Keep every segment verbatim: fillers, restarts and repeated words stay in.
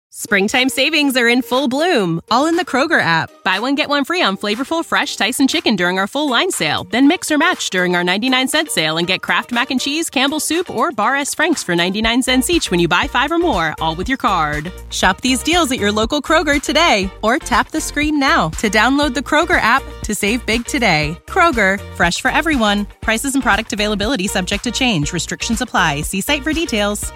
Springtime savings are in full bloom, all in the Kroger app. Buy one, get one free on flavorful, fresh Tyson chicken during our full line sale. Then mix or match during our ninety-nine cent sale and get Kraft Mac and Cheese, Campbell's Soup, or Bar S. Frank's for ninety-nine cents each when you buy five or more, all with your card. Shop these deals at your local Kroger today, or tap the screen now to download the Kroger app to save big today. Kroger, fresh for everyone. Prices and product availability subject to change. Restrictions apply. See site for details.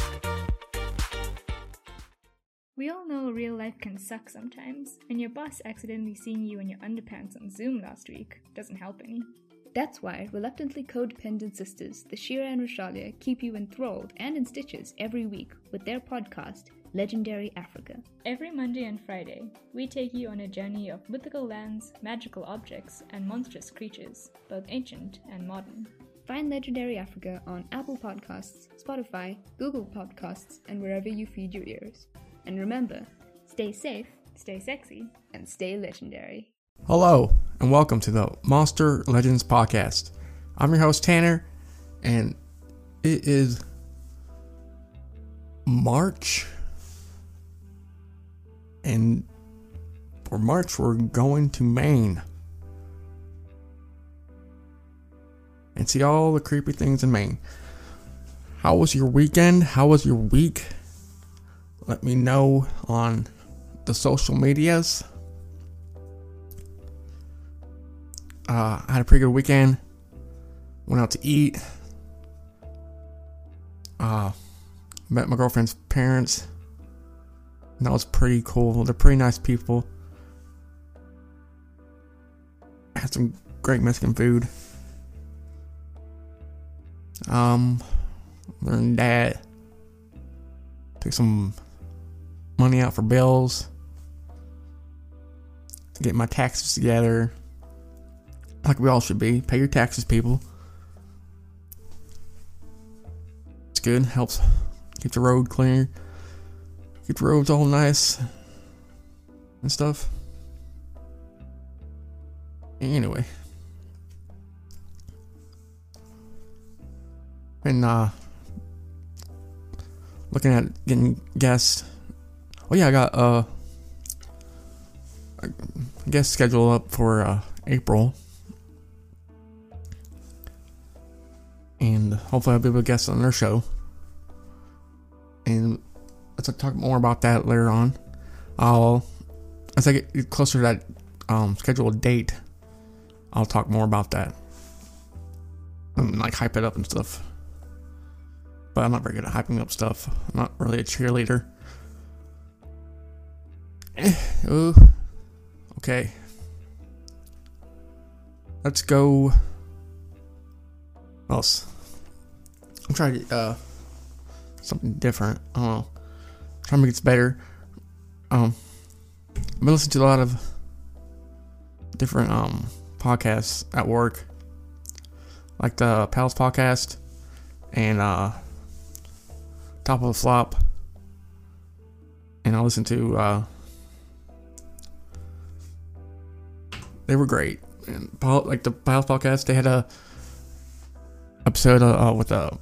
We all know real life can suck sometimes, and your boss accidentally seeing you in your underpants on Zoom last week doesn't help any. That's why reluctantly codependent sisters, the Shira and Rashalia, keep you enthralled and in stitches every week with their podcast, Legendary Africa. Every Monday and Friday, we take you on a journey of mythical lands, magical objects, and monstrous creatures, both ancient and modern. Find Legendary Africa on Apple Podcasts, Spotify, Google Podcasts, and wherever you feed your ears. And remember, stay safe, stay sexy, and stay legendary. Hello, and welcome to the Monster Legends Podcast. I'm your host, Tanner, and it is March. And for March, we're going to Maine and see all the creepy things in Maine. How was your weekend? How was your week? Let me know on the social medias. Uh, I had a pretty good weekend. Went out to eat. Uh, met my girlfriend's parents. And that was pretty cool. They're pretty nice people. Had some great Mexican food. Um, learned that. Took some money out for bills, get my taxes together, like we all should be. Pay your taxes, people. It's good. Helps keep the road clear, keep the roads all nice and stuff. Anyway, and uh, looking at getting guests. Oh yeah, I got uh, a guest schedule up for uh, April, and hopefully I'll be able to guest on their show. And let's talk more about that later on. I'll as I get closer to that um, scheduled date, I'll talk more about that and like hype it up and stuff. But I'm not very good at hyping up stuff. I'm not really a cheerleader. Oh, okay. Let's go. What else? I'm trying to uh something different. I don't know. Trying to make it better. Um, I've been listening to a lot of different um podcasts at work, like the Pals podcast and uh Top of the Flop, and I listened to. Uh, They were great. And like the Pals podcast, they had a episode uh, with a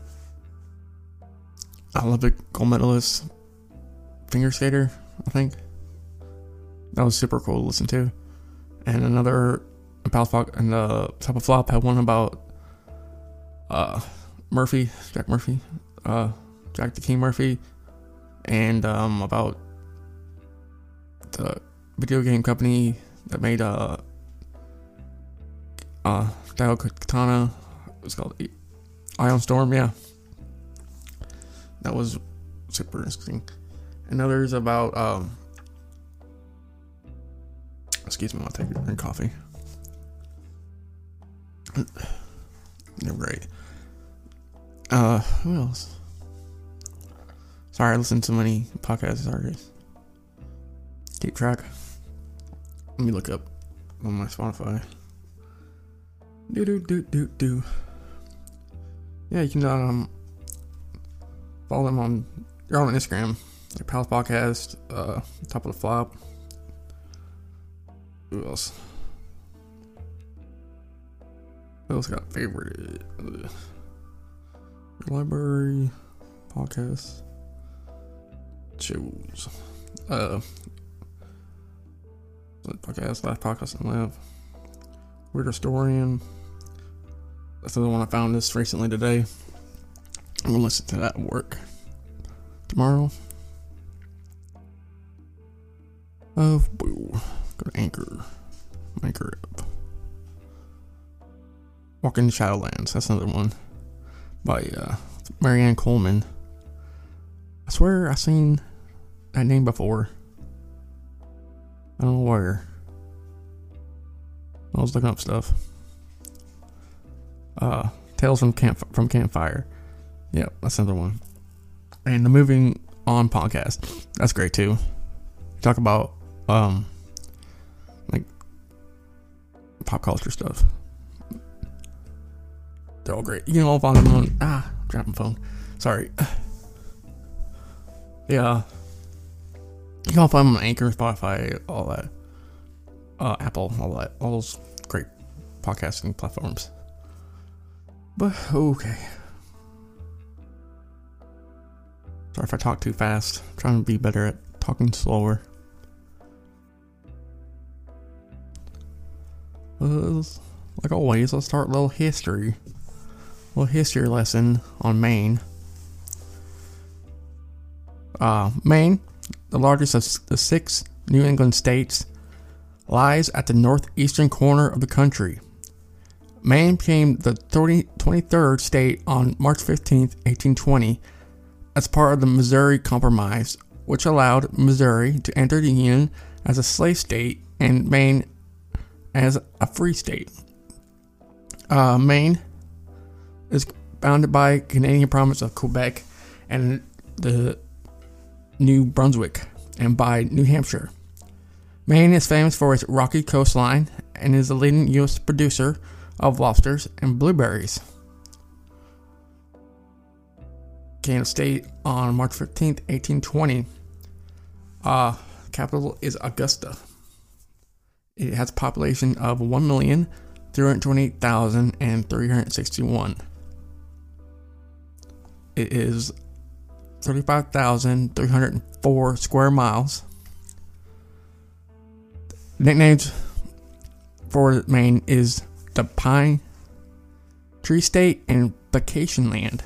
Olympic gold medalist figure skater, I think. That was super cool to listen to. And another Pals podcast, and the Top of Flop had one about uh, Murphy, Jack Murphy, uh, Jack the King Murphy, and um, about the video game company that made uh uh Dio Katana. It was called Ion Storm. Yeah, that was super interesting. And others about um excuse me, I'll take a drink coffee. They're great. Uh, who else? Sorry, I listen to many podcasts. Sorry, guys. Keep track. Let me look up on my Spotify. Do do do do do. Yeah, you can um follow them on. You're on Instagram. Like Pals Podcast, uh, Top of the Flop. Who else? Who else got favorite? Uh, library podcast. Choose. Uh, okay, that's the last podcast I live. Weird Historian. That's the one I found this recently today. I'm gonna listen to that at work tomorrow. Oh, boo. Go to Anchor. Anchor up. Walking in Shadowlands. That's another one by uh, Marianne Coleman. I swear I've seen that name before. I don't know where. I was looking up stuff. Uh, Tales from Camp from Campfire. Yep, that's another one. And the Moving On podcast. That's great too. Talk about um like pop culture stuff. They're all great. You can all find them on ah, dropping phone. Sorry. Yeah. You can all find them on Anchor, Spotify, all that. Uh, Apple, all that. All those great podcasting platforms. But, okay. Sorry if I talk too fast. I'm trying to be better at talking slower. Uh, like always, let's start a little history. A little history lesson on Maine. Uh, Maine, the largest of the six New England states, lies at the northeastern corner of the country. Maine became the twenty-third state on March fifteenth, eighteen twenty, as part of the Missouri Compromise, which allowed Missouri to enter the Union as a slave state and Maine as a free state. Uh, Maine is bounded by Canadian province of Quebec and the New Brunswick, and by New Hampshire. Maine is famous for its rocky coastline and is the leading U S producer of lobsters and blueberries. Became a state on March fifteenth, eighteen twenty. Uh, capital is Augusta. It has a population of one million three hundred twenty-eight thousand three hundred sixty-one. It is thirty-five thousand three hundred four square miles. Nicknames for Maine is the Pine Tree State and Vacation Land.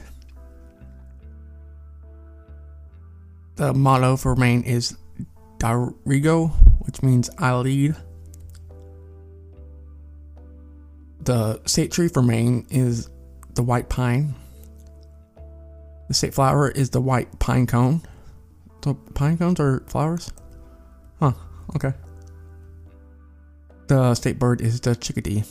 The motto for Maine is Dirigo, which means I lead. The state tree for Maine is the white pine. The state flower is the white pine cone. So pine cones are flowers? Huh, okay. The state bird is the chickadee.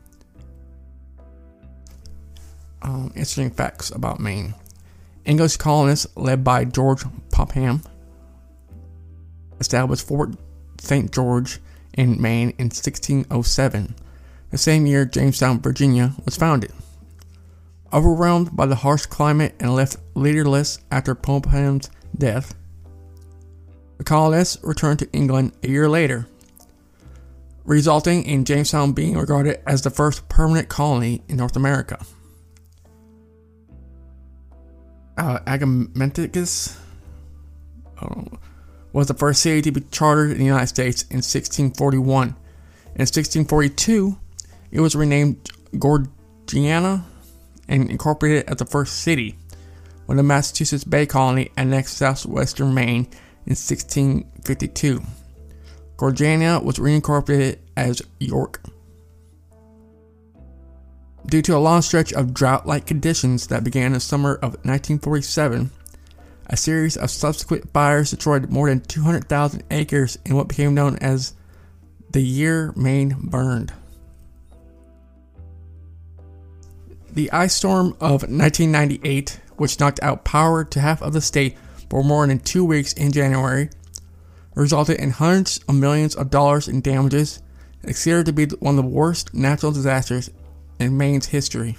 Um, interesting facts about Maine. English colonists led by George Popham established Fort Saint George in Maine in sixteen oh seven, the same year Jamestown, Virginia was founded. Overwhelmed by the harsh climate and left leaderless after Popham's death, the colonists returned to England a year later, resulting in Jamestown being regarded as the first permanent colony in North America. Uh, Agamenticus uh, was the first city to be chartered in the United States in sixteen forty-one. In sixteen forty-two, it was renamed Gorgiana and incorporated as the first city, when the Massachusetts Bay Colony annexed southwestern Maine in sixteen fifty-two. Gorgiana was reincorporated as York. Due to a long stretch of drought-like conditions that began in the summer of nineteen forty-seven, a series of subsequent fires destroyed more than two hundred thousand acres in what became known as the year Maine burned. The ice storm of nineteen ninety-eight, which knocked out power to half of the state for more than two weeks in January, resulted in hundreds of millions of dollars in damages, and is considered to be one of the worst natural disasters in Maine's history.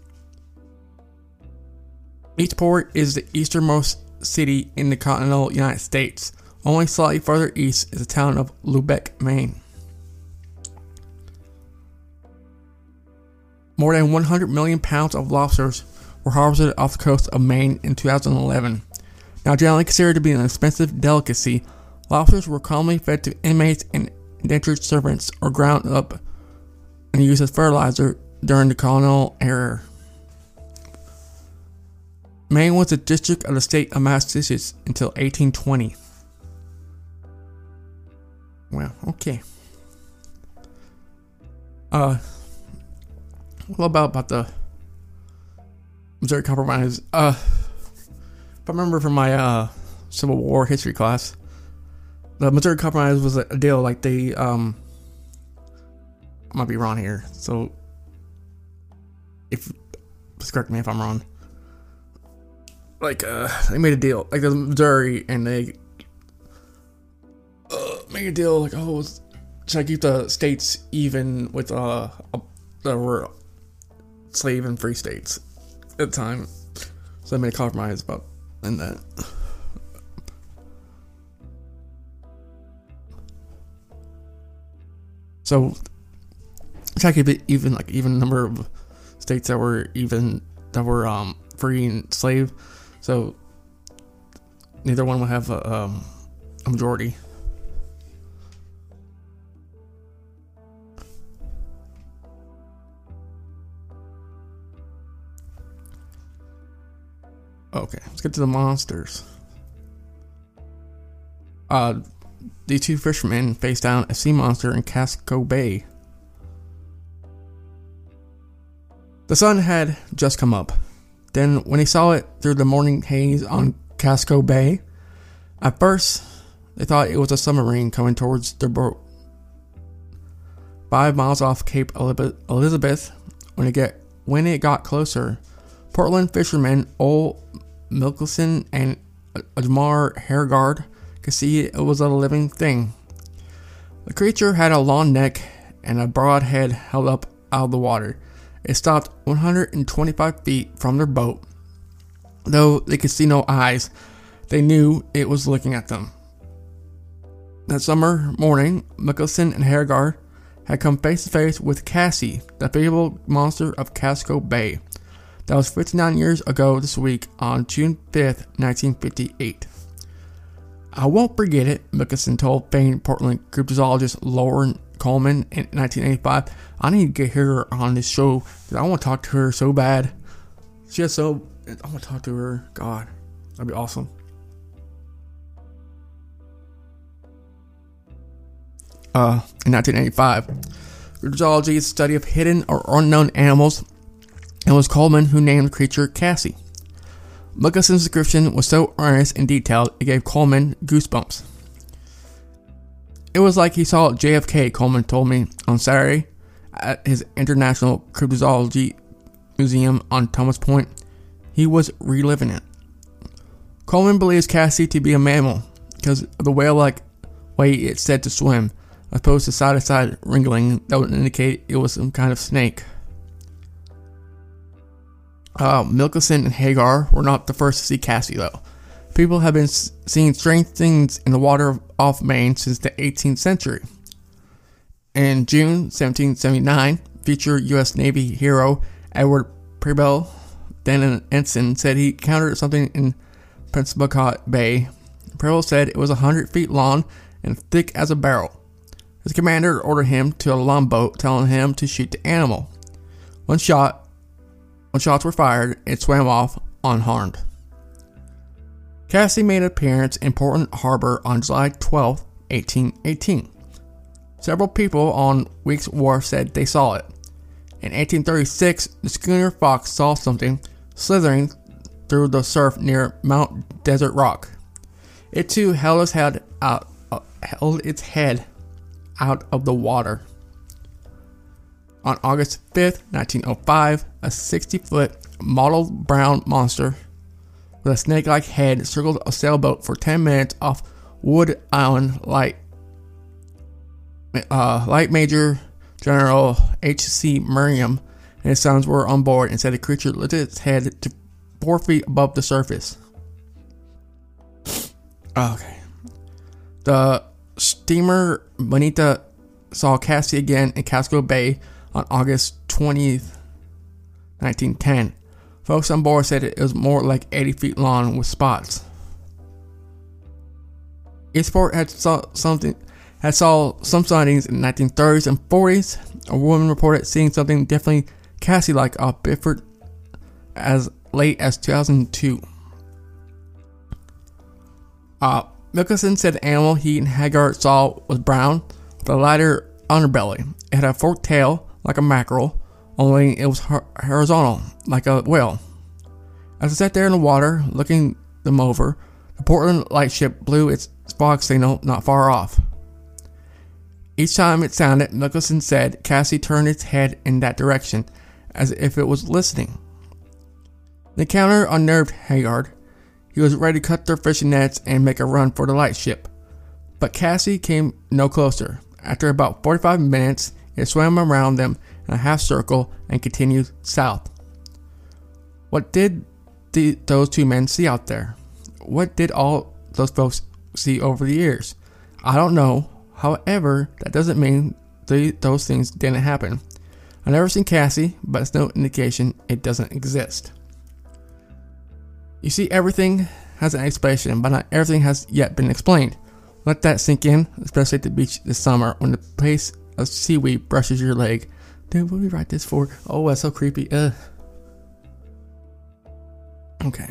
Eastport is the easternmost city in the continental United States. Only slightly further east is the town of Lubec, Maine. More than one hundred million pounds of lobsters were harvested off the coast of Maine in two thousand eleven. Now generally considered to be an expensive delicacy, lobsters were commonly fed to inmates and indentured servants or ground up and used as fertilizer during the colonial era. Maine was a district of the state of Massachusetts until eighteen twenty. Well, okay. Uh, what about about the Missouri Compromise? Uh, if I remember from my uh Civil War history class, the Missouri Compromise was a deal like they um. I might be wrong here, so if please correct me if I'm wrong. Like uh, they made a deal, like the Missouri, and they uh, made a deal like, oh, should I keep the states even with uh that were slave and free states at the time? So they made a compromise about in that. So try to keep it even, like even number of states that were even that were um free and slave, so neither one would have a, um, a majority. Okay, let's get to the monsters. Uh, these two fishermen faced down a sea monster in Casco Bay. The sun had just come up. Then, when he saw it through the morning haze on Casco Bay, at first, they thought it was a submarine coming towards their boat. Five miles off Cape Elizabeth, when it, get, when it got closer, Portland fishermen Ole Mickelson and Admar Hergard could see it was a living thing. The creature had a long neck and a broad head held up out of the water. It stopped one hundred twenty-five feet from their boat. Though they could see no eyes, they knew it was looking at them. That summer morning, Mickelson and Hergard had come face to face with Cassie, the fabled monster of Casco Bay. That was fifty-nine years ago this week on June fifth, nineteen fifty-eight. I won't forget it, Mickelson told famed Portland cryptozoologist Lauren Coleman in nineteen eighty-five. I need to get her on this show because I want to talk to her so bad. She has so... I want to talk to her. God, that'd be awesome. Uh, in nineteen eighty-five, cryptozoology is the study of hidden or unknown animals, and it was Coleman who named the creature Cassie. Mickelson's description was so earnest and detailed, it gave Coleman goosebumps. It was like he saw J F K, Coleman told me on Saturday at his International Cryptozoology Museum on Thomas Point. He was reliving it. Coleman believes Cassie to be a mammal because of the whale-like way it's said to swim, as opposed to side-to-side wriggling that would indicate it was some kind of snake. Uh, Mickelson and Hagar were not the first to see Cassie, though. People have been seeing strange things in the water off Maine since the eighteenth century. In June seventeen seventy-nine, future U S Navy hero Edward Preble, then an ensign, said he encountered something in Penobscot Bay. Preble said it was one hundred feet long and thick as a barrel. His commander ordered him to a longboat, telling him to shoot the animal. One shot, when shots were fired, it swam off unharmed. Cassie made an appearance in Portland Harbor on July twelfth, eighteen eighteen. Several people on Weeks Wharf said they saw it. In eighteen thirty-six, the schooner Fox saw something slithering through the surf near Mount Desert Rock. It too held its head out, uh, held its head out of the water. On August fifth, nineteen oh five, a sixty-foot mottled brown monster with a snake-like head circled a sailboat for ten minutes off Wood Island. Light, uh, Light Major General H C Merriam and his sons were on board and said the creature lifted its head to four feet above the surface. Okay. The steamer Bonita saw Cassie again in Casco Bay on August twentieth, nineteen ten. Folks on board said it was more like eighty feet long with spots. Eastport had saw something had saw some sightings in the nineteen thirties and forties. A woman reported seeing something definitely Cassie-like off Bifford as late as two thousand two. Uh, Mickelson said the animal he and Haggard saw was brown with a lighter underbelly. It had a forked tail like a mackerel, only it was horizontal like a whale. As I sat there in the water looking them over, the Portland lightship blew its fog signal not far off. Each time it sounded, Mickelson said Cassie turned its head in that direction, as if it was listening. The encounter unnerved Haggard. He was ready to cut their fishing nets and make a run for the lightship. But Cassie came no closer. After about forty-five minutes, it swam around them in a half circle and continued south. What did the, those two men see out there? What did all those folks see over the years? I don't know. However, that doesn't mean the, those things didn't happen. I've never seen Cassie, but it's no indication it doesn't exist. You see, everything has an explanation, but not everything has yet been explained. Let that sink in, especially at the beach this summer when the pace of seaweed brushes your leg. Dude, what did we write this for? Oh, that's so creepy. Ugh. Okay.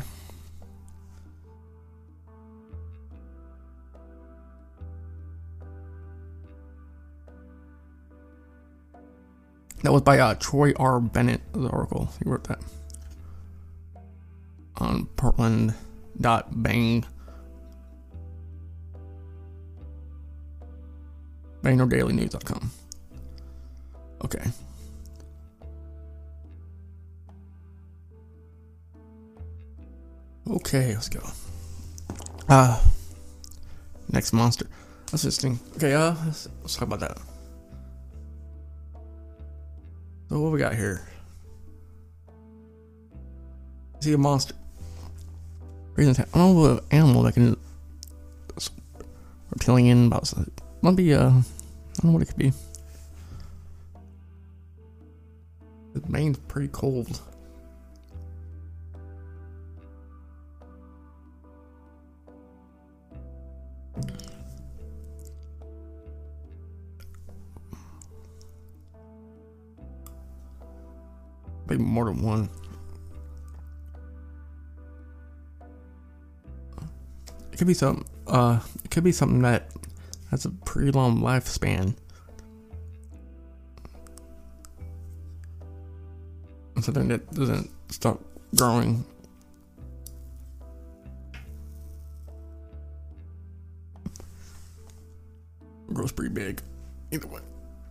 That was by uh, Troy R. Bennett, the Oracle. He wrote that on Portland dot bang bangor daily news dot com. Okay. Okay, let's go. Uh, next monster. That's interesting. Okay, uh, let's, let's talk about that. So what we got here? See a monster. Reason I don't know what animal that can reptilian about. Might be uh, I don't know what it could be. The main's pretty cold. Maybe more than one. It could be some. Uh, it could be something that has a pretty long lifespan. Something that doesn't stop growing. Grows pretty big. Either way.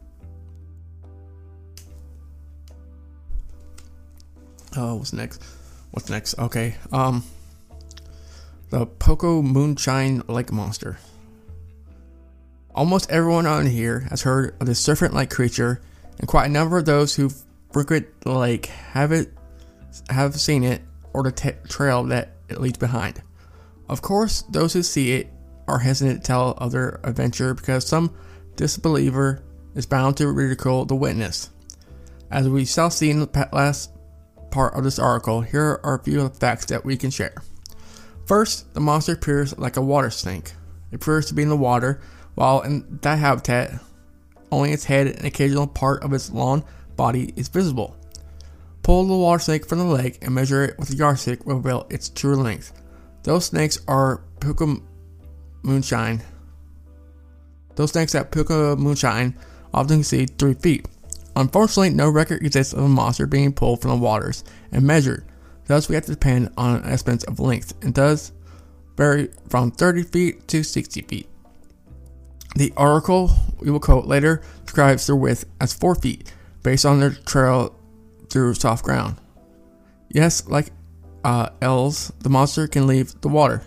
Oh, what's next? What's next? Okay. Um, the Poco Moonshine Lake Monster. Almost everyone on here has heard of this serpent-like creature, and quite a number of those who frequent the lake have it, have seen it, or the t- trail that it leads behind. Of course, those who see it are hesitant to tell of their adventure because some disbeliever is bound to ridicule the witness. As we shall see in the last part of this article, here are a few of the facts that we can share. First, the monster appears like a water snake. It appears to be in the water, while in that habitat, only its head and occasional part of its long body is visible. Pull the water snake from the lake and measure it with a yardstick will reveal its true length. Those snakes are Poco Moonshine. Those snakes at Poco Moonshine often exceed three feet. Unfortunately, no record exists of a monster being pulled from the waters and measured. Thus, we have to depend on estimates of length, and does vary from thirty feet to sixty feet. The article we will quote later describes their width as four feet, based on their trail through soft ground. Yes, like uh, L's, the monster can leave the water.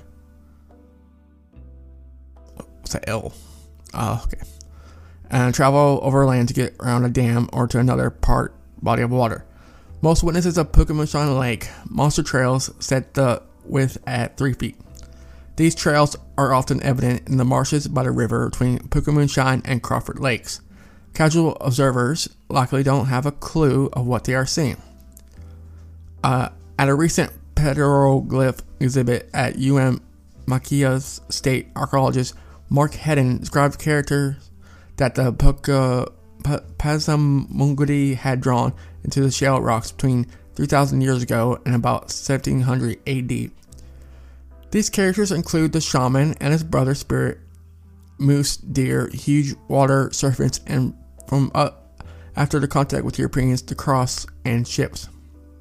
What's that L? Oh, okay. And travel over land to get around a dam or to another part body of water. Most witnesses of Poco Moonshine Lake monster trails set the width at three feet. These trails are often evident in the marshes by the river between Poco Moonshine and Crawford Lakes. Casual observers likely don't have a clue of what they are seeing. Uh, at a recent petroglyph exhibit at U M Machias State, archaeologists Mark Hedden describes characters that the Puka, P- Pasamungudi had drawn into the shale rocks between three thousand years ago and about seventeen hundred A D. These characters include the shaman and his brother spirit, moose, deer, huge water serpents, and from uh, after the contact with Europeans, the cross and ships.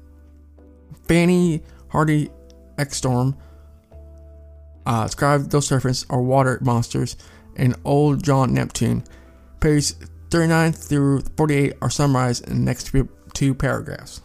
Fanny Hardy X-Storm uh, described those serpents are water monsters, and Old John Neptune. Pages thirty-nine through forty-eight are summarized in the next two paragraphs.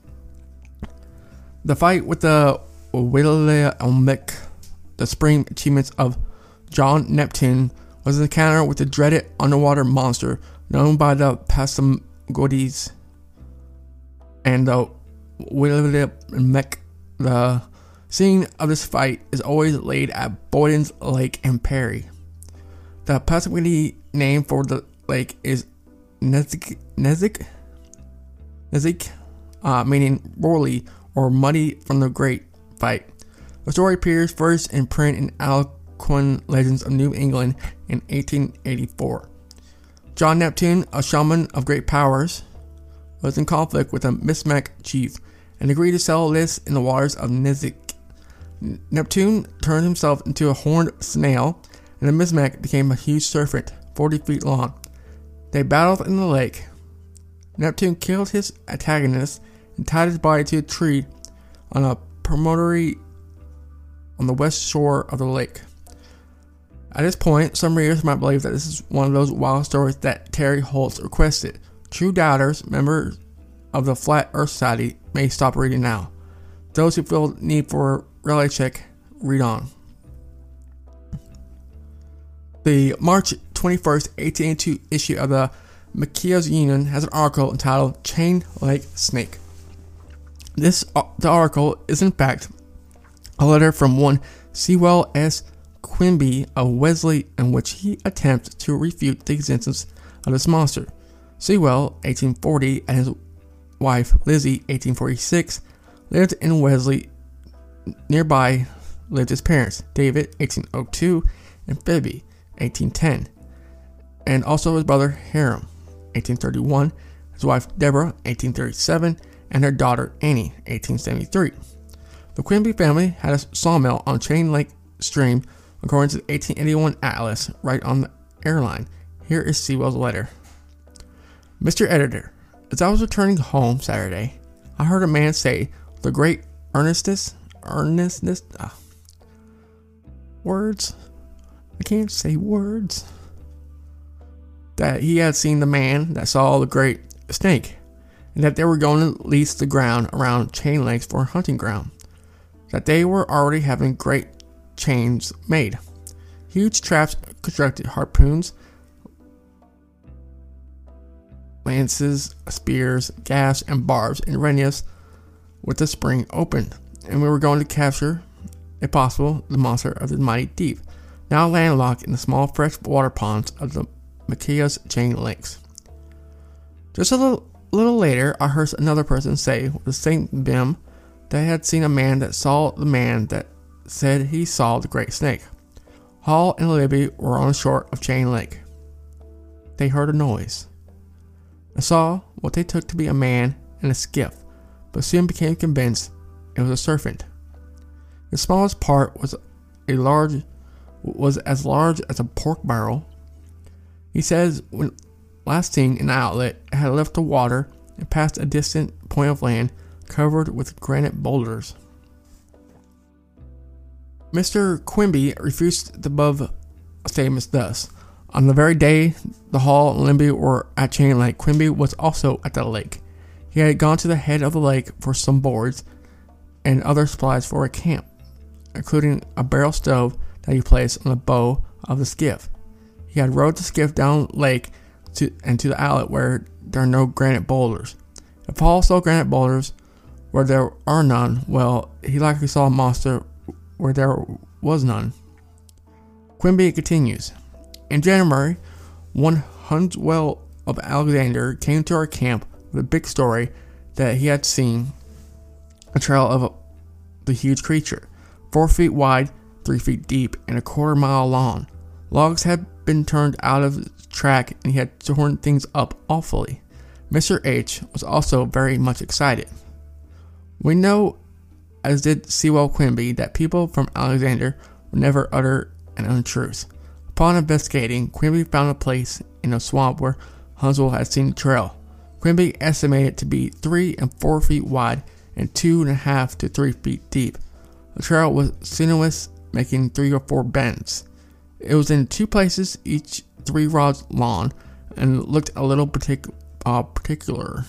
The fight with the Williamik, the spring achievements of John Neptune, was an encounter with the dreaded underwater monster known by the Passamaquoddies and the Williamik. The scene of this fight is always laid at Boyden's Lake in Perry. The Passamaquoddy name for the lake is Nezik, Nezik, Nezik uh, meaning roily or muddy from the Great Fight. The story appears first in print in Alcuin Legends of New England in eighteen eighty-four. John Neptune, a shaman of great powers, was in conflict with a Micmac chief and agreed to settle this in the waters of Nezik. Neptune turned himself into a horned snail, and the Micmac became a huge serpent, forty feet long. They battled in the lake. Neptune killed his antagonist and tied his body to a tree on a promontory on the west shore of the lake. At this point, some readers might believe that this is one of those wild stories that Terry Holtz requested. True doubters, members of the Flat Earth Society, may stop reading now. Those who feel the need for a reality check, read on. The March twenty-first, eighteen eighty-two issue of the McKeown's Union has an article entitled Chain Lake Snake. This uh, the article is in fact a letter from one Sewell S. Quimby of Wesley, in which he attempts to refute the existence of this monster. Sewell, eighteen forty, and his wife Lizzie, eighteen forty-six, lived in Wesley. Nearby lived his parents, David, eighteen oh two, and Phoebe, eighteen ten, and also his brother Hiram, eighteen thirty-one, his wife Deborah, eighteen thirty-seven, and her daughter Annie, eighteen seventy-three. The Quimby family had a sawmill on Chain Lake Stream, according to the eighteen eighty-one atlas, right on the airline. Here is Sewell's letter. Mister Editor, as I was returning home Saturday, I heard a man say with a great earnestness, earnestness, ah, words, I can't say words, that he had seen the man that saw the great snake, and that they were going to lease the ground around Chain Lakes for a hunting ground, that they were already having great chains made, huge traps constructed, harpoons, lances, spears, gaffs, and barbs in readiness with the spring opened, and we were going to capture, if possible, the monster of the mighty deep, now landlocked in the small fresh water ponds of the McKeown's Chain Lakes. Just a little, little later, I heard another person say with the same vim that they had seen a man that saw the man that said he saw the great snake. Hall and Libby were on the shore of Chain Lake. They heard a noise. I saw what they took to be a man in a skiff, but soon became convinced it was a serpent. The smallest part was a large, was as large as a pork barrel. He says when last seen in the outlet, it had left the water and passed a distant point of land covered with granite boulders. Mister Quimby refused the above statements thus. On the very day the Hall and Libby were at Chain Lake, Quimby was also at the lake. He had gone to the head of the lake for some boards and other supplies for a camp, including a barrel stove that he placed on the bow of the skiff. He had rowed the skiff down lake to, and to the outlet where there are no granite boulders. If Hall saw granite boulders where there are none, well, he likely saw a monster where there was none. Quimby continues. In January, one Hunswell of Alexander came to our camp with a big story that he had seen a trail of the huge creature, four feet wide, three feet deep, and a quarter mile long. Logs had been turned out of the track and he had torn things up awfully. Mister H was also very much excited. We know, as did Sewell Quimby, that people from Alexander would never utter an untruth. Upon investigating, Quimby found a place in a swamp where Hunswell had seen the trail. Quimby estimated it to be three and four feet wide and two and a half to three feet deep. The trail was sinuous, making three or four bends. It was in two places, each three rods long, and looked a little partic- uh, particular.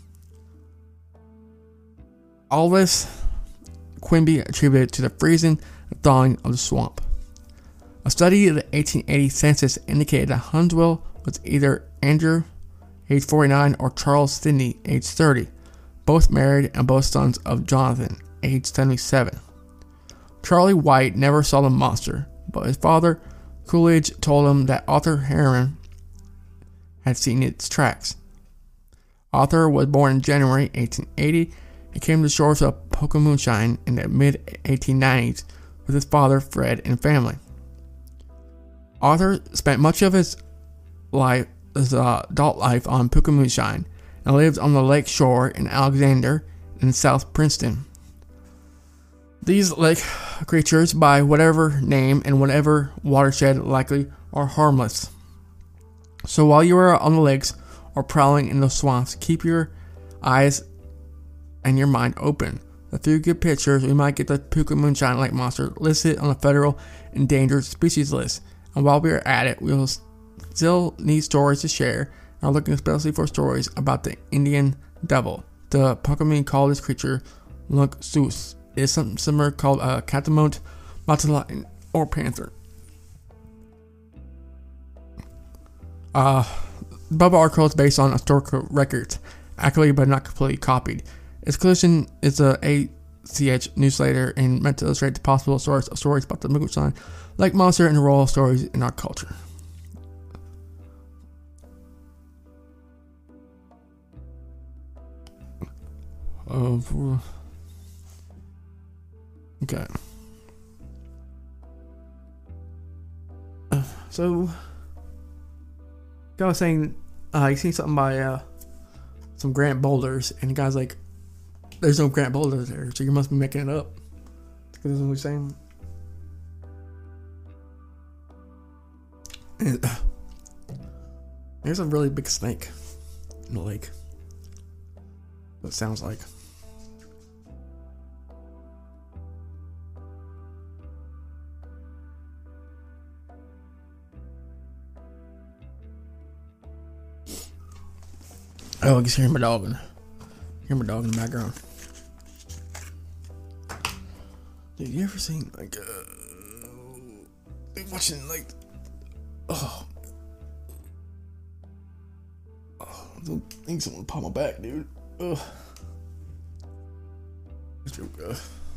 All this Quimby attributed to the freezing and thawing of the swamp. A study of the eighteen eighty census indicated that Hunswell was either Andrew, age forty-nine, or Charles Sidney, age thirty, both married and both sons of Jonathan, age seventy-seven. Charlie White never saw the monster, but his father, Coolidge, told him that Arthur Heron had seen its tracks. Arthur was born in January eighteen eighty and came to the shores of Pocahontas in the mid eighteen nineties with his father, Fred, and family. Arthur spent much of his life, his uh, adult life on Pocahontas and lived on the lake shore in Alexander and South Princeton. These lake creatures, by whatever name and whatever watershed, likely are harmless. So while you are on the lakes or prowling in the swamps, keep your eyes and your mind open. A few good pictures, we might get the Pocahontas lake monster listed on the federal endangered species list. And while we are at it, we'll still need stories to share, and are looking especially for stories about the Indian devil. The Pocahontas call this creature Lunksus. It is something similar called a uh, catamount, mountain lion, or panther. Uh, Bubba article is based on historical records, accurately but not completely copied. Its conclusion is a A C H newsletter and meant to illustrate the possible source of stories about the Pocahontas lake monster and the role of stories in our culture. Uh, okay. Uh, so, guy was saying, uh, he seen something by uh, some Grant Boulders, and the guy's like, "There's no Grant Boulders there, so you must be making it up." That's what he's saying. And, uh, there's a really big snake in the lake. What it sounds like. Oh, I can hear my dog. In, hear my dog in the background. Dude, you ever seen like uh, watching like oh oh I don't think someone pop my back, dude. Ugh. This joke, uh,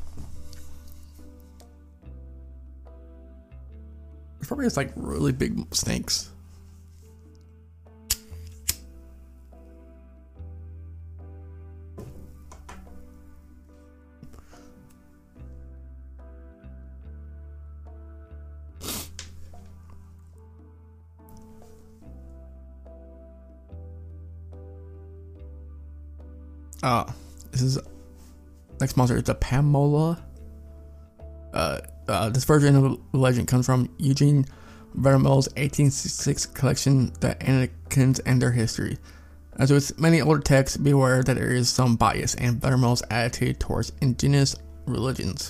there's probably just like really big snakes. Uh, this is next monster. It's a Pamola. Uh, uh, this version of the legend comes from Eugene Vermel's eighteen sixty-six collection, The Anakims and Their History. As with many older texts, be aware that there is some bias in Vermel's attitude towards indigenous religions.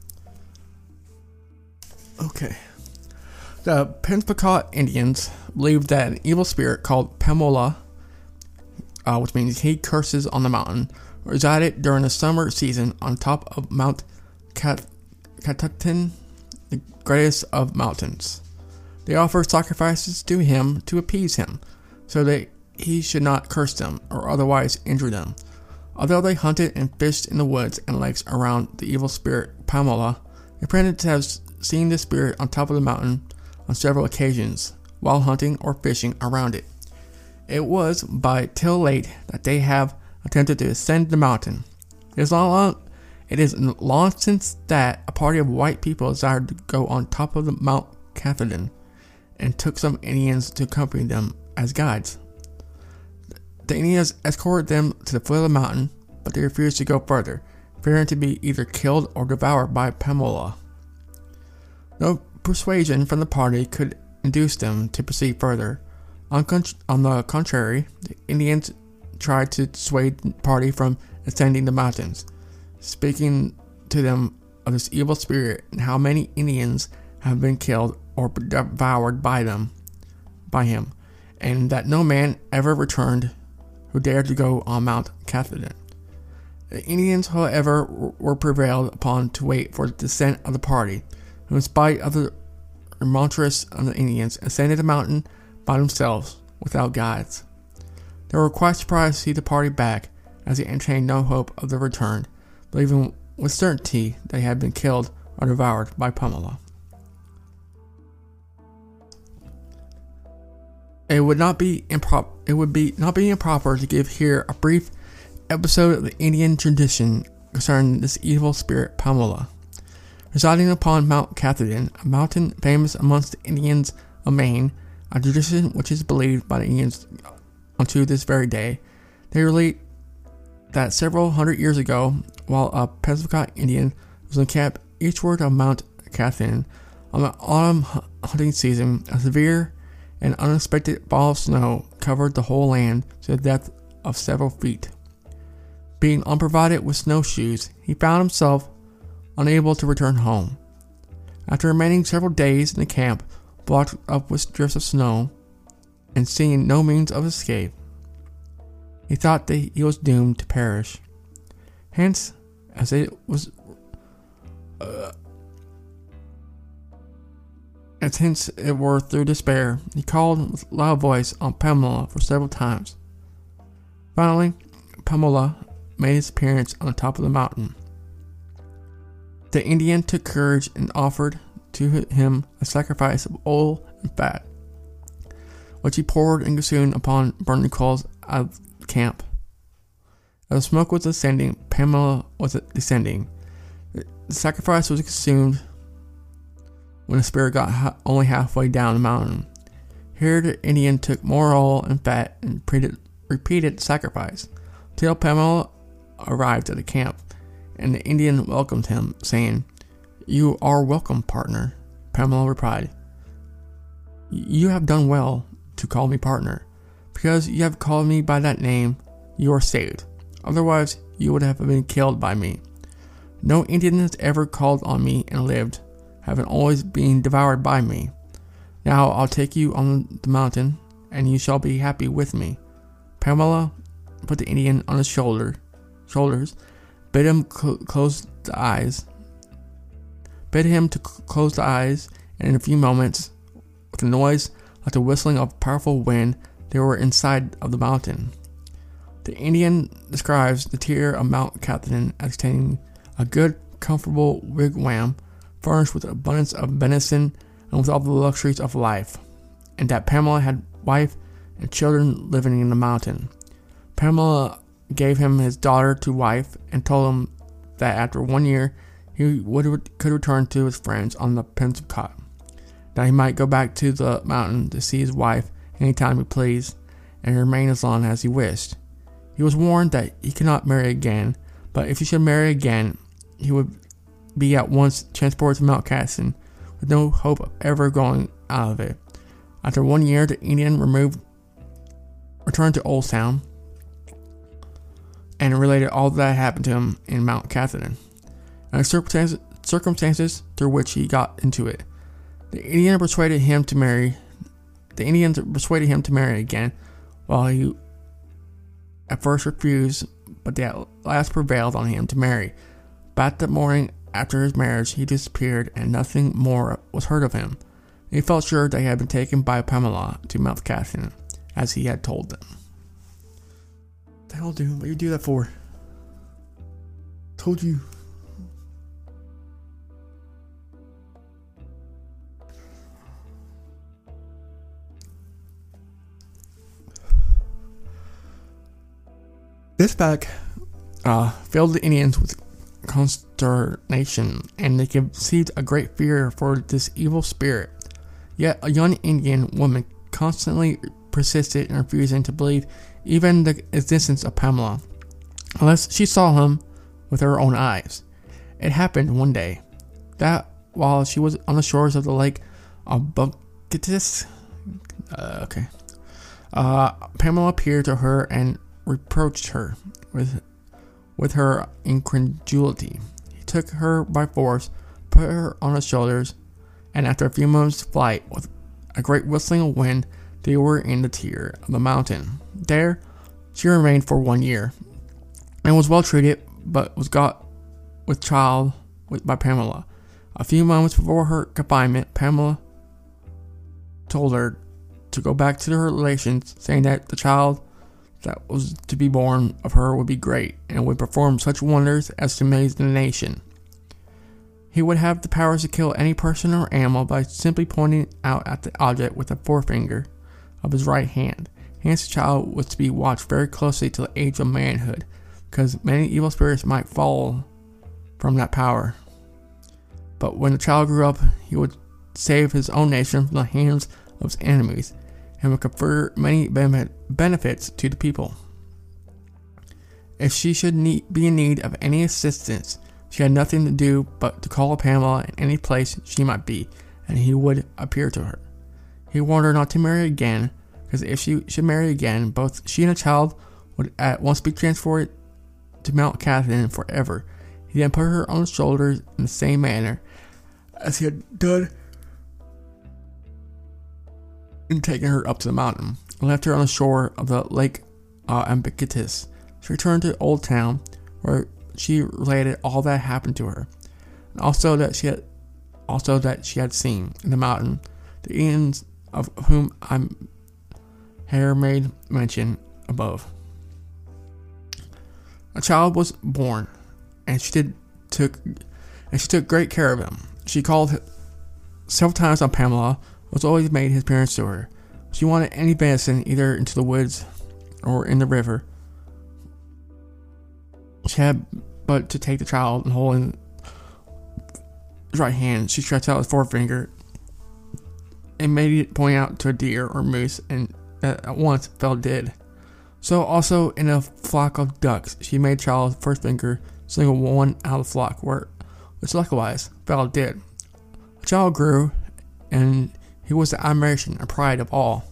Okay. The Penobscot Indians believed that an evil spirit called Pamola, Uh, which means he curses on the mountain, resided during the summer season on top of Mount Cat- Catatan, the greatest of mountains. They offer sacrifices to him to appease him, so that he should not curse them or otherwise injure them. Although they hunted and fished in the woods and lakes around the evil spirit Pamola, they pretended to have seen the spirit on top of the mountain on several occasions while hunting or fishing around it. It was by till late that they have attempted to ascend the mountain. It is long, it is long since that a party of white people desired to go on top of the Mount Cathadan and took some Indians to accompany them as guides. The Indians escorted them to the foot of the mountain, but they refused to go further, fearing to be either killed or devoured by Pamela. No persuasion from the party could induce them to proceed further. On, con- on the contrary, the Indians tried to dissuade the party from ascending the mountains, speaking to them of this evil spirit and how many Indians have been killed or devoured by them, by him, and that no man ever returned who dared to go on Mount Katahdin. The Indians, however, were prevailed upon to wait for the descent of the party, who, in spite of the remonstrance of the Indians, ascended the mountain by themselves without guides. They were quite surprised to see the party back, as they entertained no hope of their return, believing with certainty they had been killed or devoured by Pamela. It would not be improper. It would be not be improper to give here a brief episode of the Indian tradition concerning this evil spirit Pamela, residing upon Mount Katahdin, a mountain famous amongst the Indians of Maine, a tradition which is believed by the Indians unto this very day. They relate that several hundred years ago, while a Penobscot Indian was encamped eastward of Mount Katahdin on the autumn hunting season, a severe and unexpected fall of snow covered the whole land to the depth of several feet. Being unprovided with snowshoes, he found himself unable to return home. After remaining several days in the camp, blocked up with drifts of snow, and seeing no means of escape, he thought that he was doomed to perish. Hence, as it was, uh, as hence it were through despair, he called with loud voice on Pamela for several times. Finally, Pamela made his appearance on the top of the mountain. The Indian took courage and offered to him a sacrifice of oil and fat, which he poured and consumed upon burning coals out of the camp. As the smoke was ascending, Pamela was descending. The sacrifice was consumed when the spirit got ha- only halfway down the mountain. Here the Indian took more oil and fat and repeated, repeated the sacrifice, till Pamela arrived at the camp, and the Indian welcomed him, saying, "You are welcome, partner." Pamela replied, "You have done well to call me partner. Because you have called me by that name, you are saved. Otherwise, you would have been killed by me. No Indian has ever called on me and lived, having always been devoured by me. Now I'll take you on the mountain, and you shall be happy with me." Pamela put the Indian on his shoulder, shoulders, bid him cl- close the eyes, bid him to c- close the eyes, and in a few moments, with a noise like the whistling of a powerful wind, they were inside of the mountain. The Indian describes the tier of Mount Katahdin as containing a good, comfortable wigwam, furnished with abundance of venison and with all the luxuries of life, and that Pamela had wife and children living in the mountain. Pamela gave him his daughter to wife and told him that after one year he would could return to his friends on the Penobscot, that he might go back to the mountain to see his wife any time he pleased and remain as long as he wished. He was warned that he could not marry again, but if he should marry again, he would be at once transported to Mount Katahdin with no hope of ever going out of it. After one year, the Indian removed, returned to Old Town and related all that happened to him in Mount Katahdin and the circumstances, circumstances through which he got into it. The Indian persuaded him to marry. The Indians persuaded him to marry again, while he at first refused, but they at last prevailed on him to marry. But the morning after his marriage, he disappeared, and nothing more was heard of him. He felt sure that he had been taken by Pamela to Mount Katahdin, as he had told them. What the hell, dude? What you do that for? Told you. This fact uh, filled the Indians with consternation, and they conceived a great fear for this evil spirit. Yet a young Indian woman constantly persisted in refusing to believe even the existence of Pamela, unless she saw him with her own eyes. It happened one day that while she was on the shores of the lake of Bucketis, uh, okay, uh, Pamela appeared to her and reproached her with with her incredulity. He took her by force, put her on his shoulders, and after a few moments' flight with a great whistling of wind, they were in the tier of the mountain. There, she remained for one year, and was well treated, but was got with child with, by Pamela. A few moments before her confinement, Pamela told her to go back to her relations, saying that the child that was to be born of her would be great, and would perform such wonders as to amaze the nation. He would have the powers to kill any person or animal by simply pointing out at the object with the forefinger of his right hand. Hence the child was to be watched very closely till the age of manhood, because many evil spirits might fall from that power. But when the child grew up, he would save his own nation from the hands of his enemies, and would confer many benefits to the people. If she should need, be in need of any assistance, she had nothing to do but to call Pamela in any place she might be, and he would appear to her. He warned her not to marry again, because if she should marry again, both she and the child would at once be transferred to Mount Catherine forever. He then put her on his shoulders in the same manner as he had done in taking her up to the mountain, and left her on the shore of the lake uh, Ambicatus. She returned to Old Town, where she related all that happened to her, and also that she had, also that she had seen in the mountain the Indians of whom I have made mention above. A child was born, and she did took, and she took great care of him. She called several times on Pamela, was always made his appearance to her. She wanted any venison, either into the woods or in the river. She had but to take the child and hold in his right hand. She stretched out his forefinger and made it point out to a deer or moose, and at once fell dead. So also in a flock of ducks, she made the child's first finger single one out of the flock, where which likewise fell dead. The child grew, and he was the admiration and pride of all.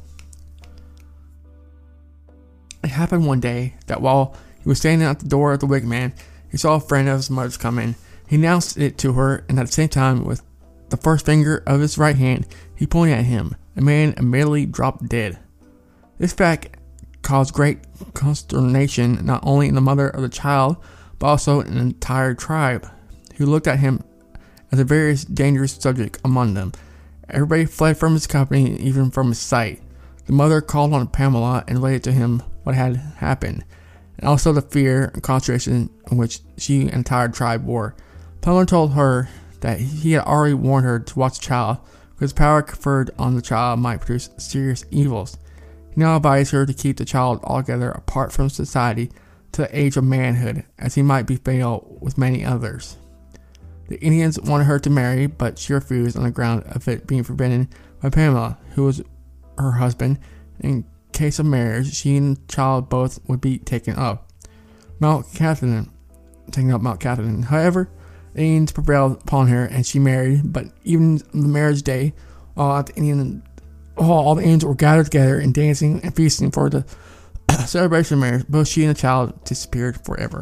It happened one day that while he was standing at the door of the wigwam, he saw a friend of his mother's come in. He announced it to her, and at the same time, with the first finger of his right hand, he pointed at him. The man immediately dropped dead. This fact caused great consternation not only in the mother of the child, but also in the entire tribe, who looked at him as a very dangerous subject among them. Everybody fled from his company, even from his sight. The mother called on Pamela and related to him what had happened, and also the fear and consternation in which she and the entire tribe were. Pamela told her that he had already warned her to watch the child, because the power conferred on the child might produce serious evils. He now advised her to keep the child altogether apart from society to the age of manhood, as he might be fatal with many others. The Indians wanted her to marry, but she refused on the ground of it being forbidden by Pamela, who was her husband. In case of marriage, she and the child both would be taken up. Mount Catherine, taken up Mount Catherine. However, the Indians prevailed upon her, and she married. But even the marriage day, all the Indian, all the Indians were gathered together and dancing and feasting for the celebration of marriage. Both she and the child disappeared forever.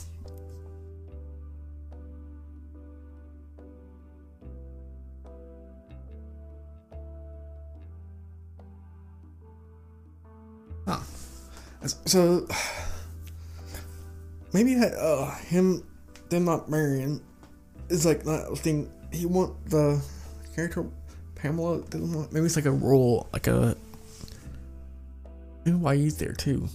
Huh. So maybe that uh him them not marrying is like not a thing. He want the character Pamela doesn't want. Maybe it's like a rule, like a. Maybe why he's there too.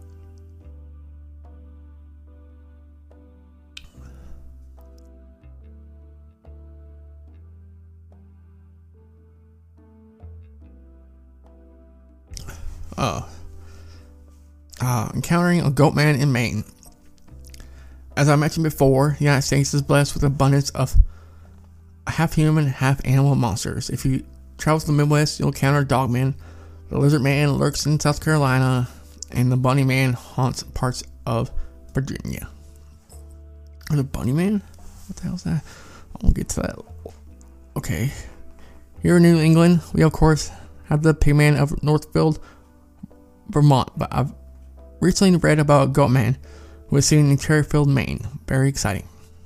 Oh. Uh, encountering a goat man in Maine. As I mentioned before, the United States is blessed with an abundance of half human, half animal monsters. If you travels to the Midwest, you'll encounter Dogman. The Lizard Man lurks in South Carolina, and the Bunny Man haunts parts of Virginia. The Bunny Man? What the hell is that? I won't get to that. Okay. Here in New England, we of course have the Pigman of Northfield, Vermont, but I've recently read about a goat man who was seen in Cherryfield, Maine. Very exciting.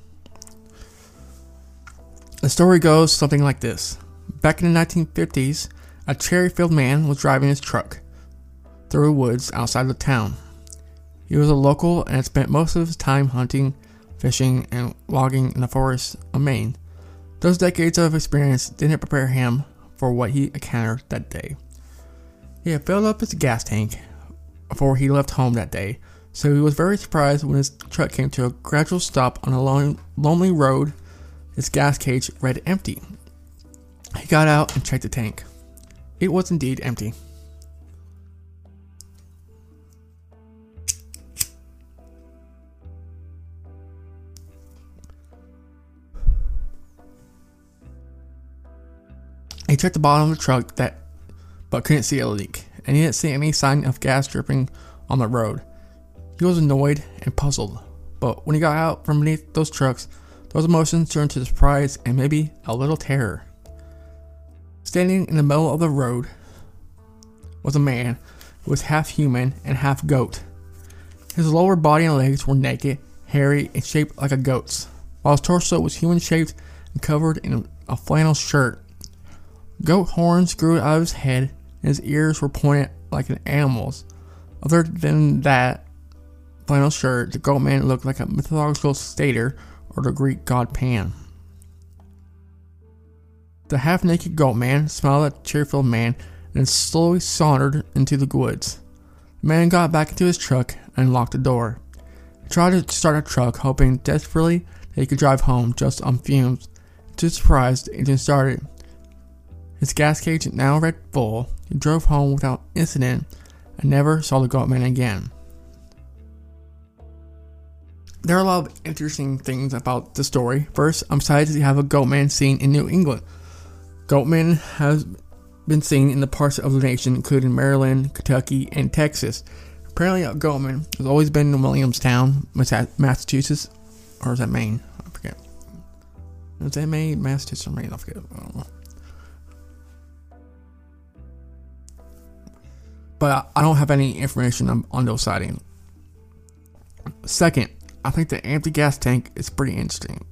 The story goes something like this. Back in the nineteen fifties, a Cherryfield man was driving his truck through woods outside the town. He was a local and had spent most of his time hunting, fishing, and logging in the forests of Maine. Those decades of experience didn't prepare him for what he encountered that day. He had filled up his gas tank before he left home that day, so he was very surprised when his truck came to a gradual stop on a lone, lonely road. His gas cage read empty. He got out and checked the tank. It was indeed empty. He checked the bottom of the truck that, but couldn't see a leak, and he didn't see any sign of gas dripping on the road. He was annoyed and puzzled, but when he got out from beneath those trucks, those emotions turned to surprise and maybe a little terror. Standing in the middle of the road was a man who was half human and half goat. His lower body and legs were naked, hairy, and shaped like a goat's, while his torso was human-shaped and covered in a flannel shirt. Goat horns grew out of his head, and his ears were pointed like an animal's. Other than that flannel shirt, the goat man looked like a mythological satyr or the Greek god Pan. The half-naked goat man smiled at the Cherryfield man and slowly sauntered into the woods. The man got back into his truck and locked the door. He tried to start the truck, hoping desperately that he could drive home just on fumes. To his surprise, the engine started. His gas cage now read full. He drove home without incident and never saw the goat man again. There are a lot of interesting things about the story. First, I'm excited to have a goat man seen in New England. Goatman has been seen in the parts of the nation including Maryland, Kentucky, and Texas. Apparently a goatman has always been in Williamstown, Massachusetts, or is that Maine? I forget. Is that Maine, Massachusetts, or Maine? I forget. I don't know. But I don't have any information on, on those sightings. Second, I think the empty gas tank is pretty interesting.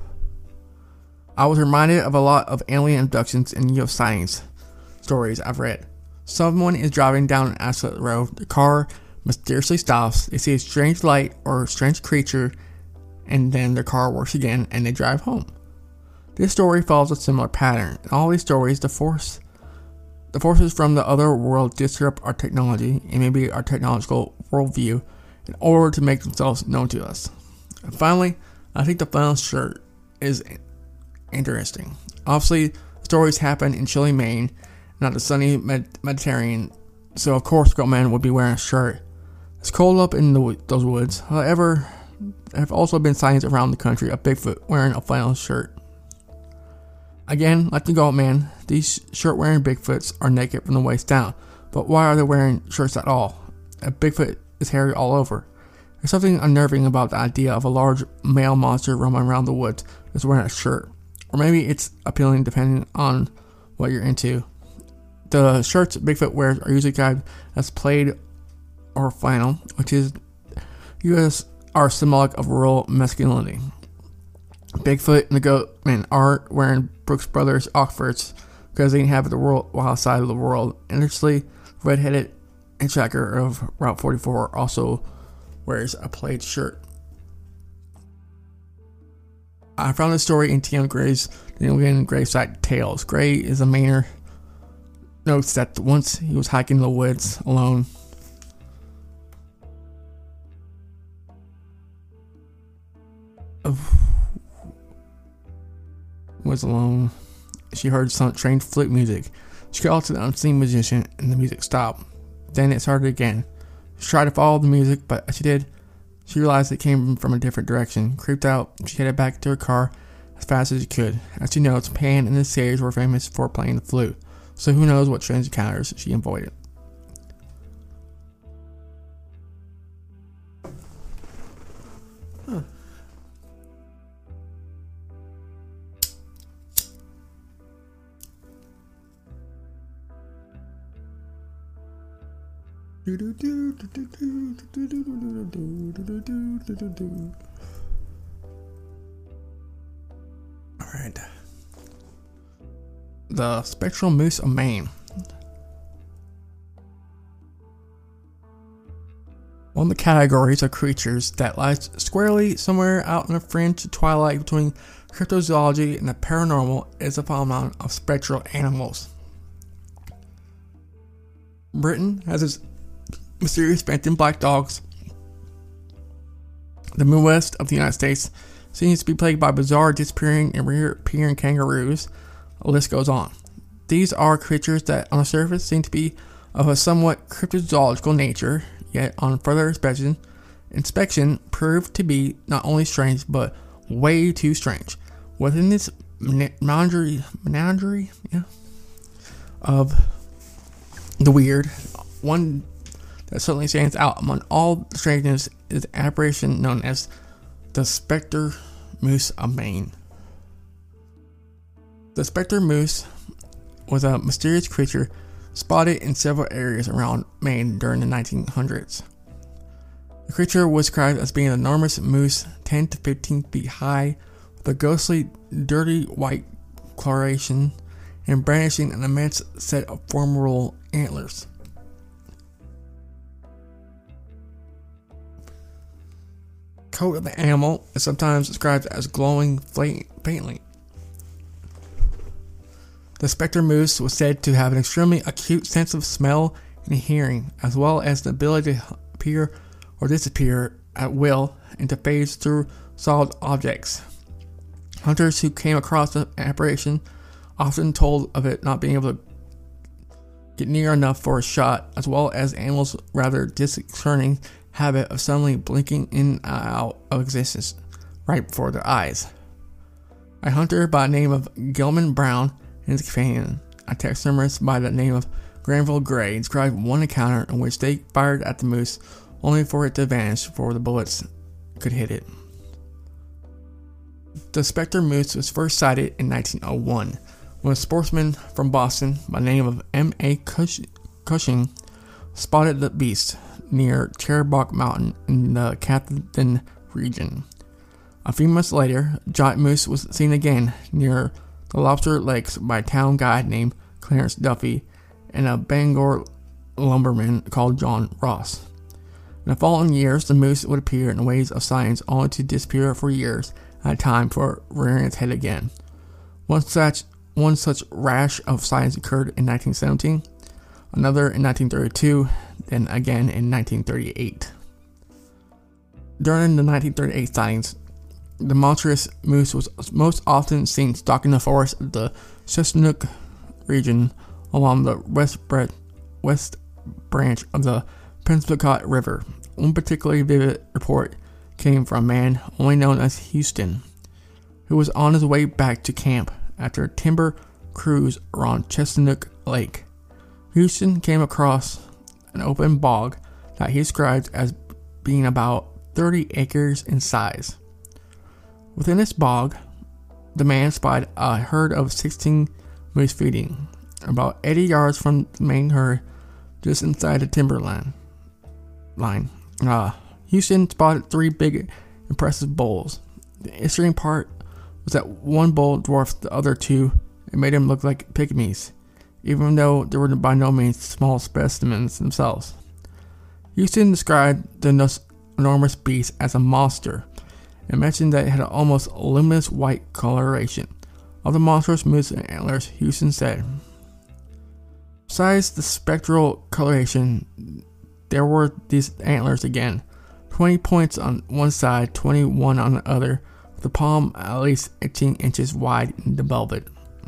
I was reminded of a lot of alien abductions and U F O sightings stories I've read. Someone is driving down an asphalt road, the car mysteriously stops, they see a strange light or a strange creature, and then their car works again and they drive home. This story follows a similar pattern. In all these stories, the force the forces from the other world disrupt our technology and maybe our technological worldview in order to make themselves known to us. And finally, I think the flannel shirt is interesting. Obviously, stories happen in chilly Maine, not the sunny Med- Mediterranean, so of course Goatman would be wearing a shirt. It's cold up in the, those woods. However, there have also been sightings around the country of Bigfoot wearing a flannel shirt. Again, like the Goatman, these shirt-wearing Bigfoots are naked from the waist down, but why are they wearing shirts at all? A Bigfoot is hairy all over. There's something unnerving about the idea of a large male monster roaming around the woods that's wearing a shirt. Or maybe it's appealing depending on what you're into. The shirts Bigfoot wears are usually described as plaid or flannel, which is used are symbolic of rural masculinity. Bigfoot and the Goatman aren't wearing Brooks Brothers Oxfords because they inhabit the world wild side of the world. Interestingly, red-headed hitchhiker of Route forty-four also wears a plaid shirt. I found this story in T M Gray's New England Gravesite Tales. Gray is a Mainer. Notes that once he was hiking in the woods alone. Was alone. She heard some strange flute music. She called to the unseen musician and the music stopped. Then it started again. She tried to follow the music, but as she did, she realized it came from a different direction. Creeped out, she headed back to her car as fast as she could. As she knows, Pan and the Sayers were famous for playing the flute. so who knows what strange encounters she avoided. Huh. Alright. The spectral moose of Maine. One of the categories of creatures that lies squarely somewhere out in the fringe twilight between cryptozoology and the paranormal is the phenomenon of spectral animals. Britain has its mysterious phantom black dogs. The Midwest of the United States seems to be plagued by bizarre disappearing and reappearing kangaroos. The list goes on. These are creatures that on the surface seem to be of a somewhat cryptozoological nature, yet on further inspection, inspection proved to be not only strange, but way too strange. Within this menagerie, menagerie yeah, of the weird, one that certainly stands out among all the strangeness is the apparition known as the Spectre Moose of Maine. The Spectre Moose was a mysterious creature spotted in several areas around Maine during the nineteen hundreds. The creature was described as being an enormous moose ten to fifteen feet high, with a ghostly, dirty white coloration and brandishing an immense set of formidable antlers. Coat of the animal is sometimes described as glowing faintly. The spectre moose was said to have an extremely acute sense of smell and hearing, as well as the ability to appear or disappear at will and to phase through solid objects. Hunters who came across the apparition often told of it not being able to get near enough for a shot, as well as animals' rather disconcerting habit of suddenly blinking in and out of existence right before their eyes. A hunter by the name of Gilman Brown and his companion, a taxidermist by the name of Granville Gray, described one encounter in which they fired at the moose only for it to vanish before the bullets could hit it. The spectre moose was first sighted in nineteen oh one when a sportsman from Boston by the name of M A Cushing spotted the beast near Cherbock Mountain in the Catherton region. A few months later, giant moose was seen again near the Lobster Lakes by a town guide named Clarence Duffy and a Bangor lumberman called John Ross. In the following years, the moose would appear in waves of sightings only to disappear for years at a time for rearing its head again. One such, one such rash of sightings occurred in nineteen seventeen, another in nineteen thirty-two, then again in nineteen thirty-eight. During the nineteen thirty-eight sightings, the monstrous moose was most often seen stalking the forest of the Chestnut region along the west, bre- west branch of the Penobscot River. One particularly vivid report came from a man only known as Houston, who was on his way back to camp after a timber cruise around Chestnut Lake. Houston came across an open bog that he described as being about thirty acres in size. Within this bog, the man spied a herd of sixteen moose feeding, about eighty yards from the main herd, just inside the timberline. Line. Uh, Houston spotted three big, impressive bulls. The interesting part was that one bull dwarfed the other two and made them look like pygmies, even though they were by no means small specimens themselves. Houston described the enormous beast as a monster and mentioned that it had an almost luminous white coloration. Of the monstrous moose and antlers, Houston said, besides the spectral coloration, there were these antlers again, twenty points on one side, twenty-one on the other, with the palm at least eighteen inches wide in the velvet.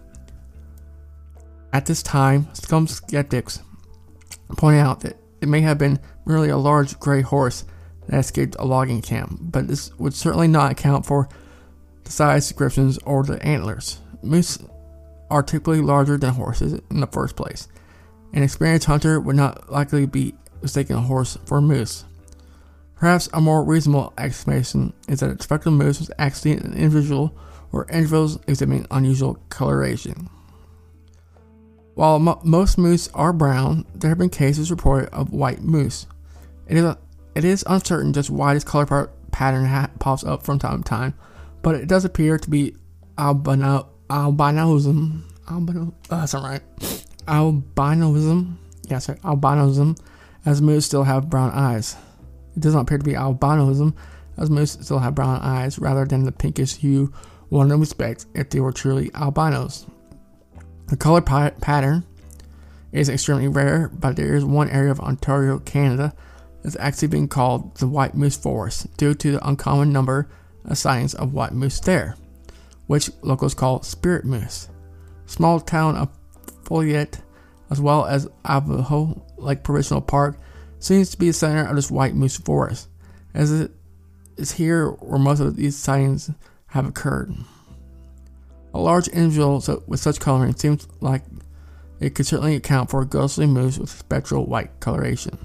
At this time, some skeptics pointed out that it may have been merely a large gray horse that escaped a logging camp, but this would certainly not account for the size descriptions or the antlers. Moose are typically larger than horses in the first place. An experienced hunter would not likely be mistaking a horse for a moose. Perhaps a more reasonable explanation is that a spectral moose was actually an individual or individuals exhibiting unusual coloration. While mo- most moose are brown, there have been cases reported of white moose. It is, a, it is uncertain just why this color part pattern ha- pops up from time to time, but it does appear to be albino, albinism. Albino, uh, that's not right. Albinism. Yeah, sorry, albinism, as moose still have brown eyes. It does not appear to be albinism, as moose still have brown eyes, rather than the pinkish hue one would expect if they were truly albinos. The color pa- pattern is extremely rare, but there is one area of Ontario, Canada, that's actually being called the White Moose Forest due to the uncommon number of sightings of white moose there, which locals call spirit moose. Small town of Folliet, as well as Ivanhoe Lake Provincial Park, seems to be the center of this white moose forest, as it is here where most of these sightings have occurred. A large individual with such coloring seems like it could certainly account for a ghostly moose with spectral white coloration.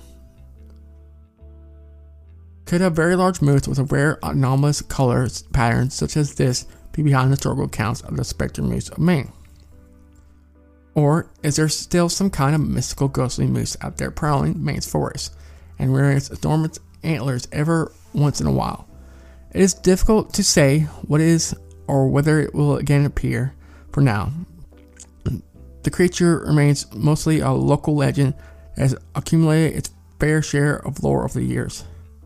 Could a very large moose with a rare anomalous color pattern such as this be behind historical accounts of the spectral moose of Maine? Or is there still some kind of mystical ghostly moose out there prowling Maine's forests and rearing its enormous antlers every once in a while? It is difficult to say what is or whether it will again appear for now. The creature remains mostly a local legend that has accumulated its fair share of lore over the years.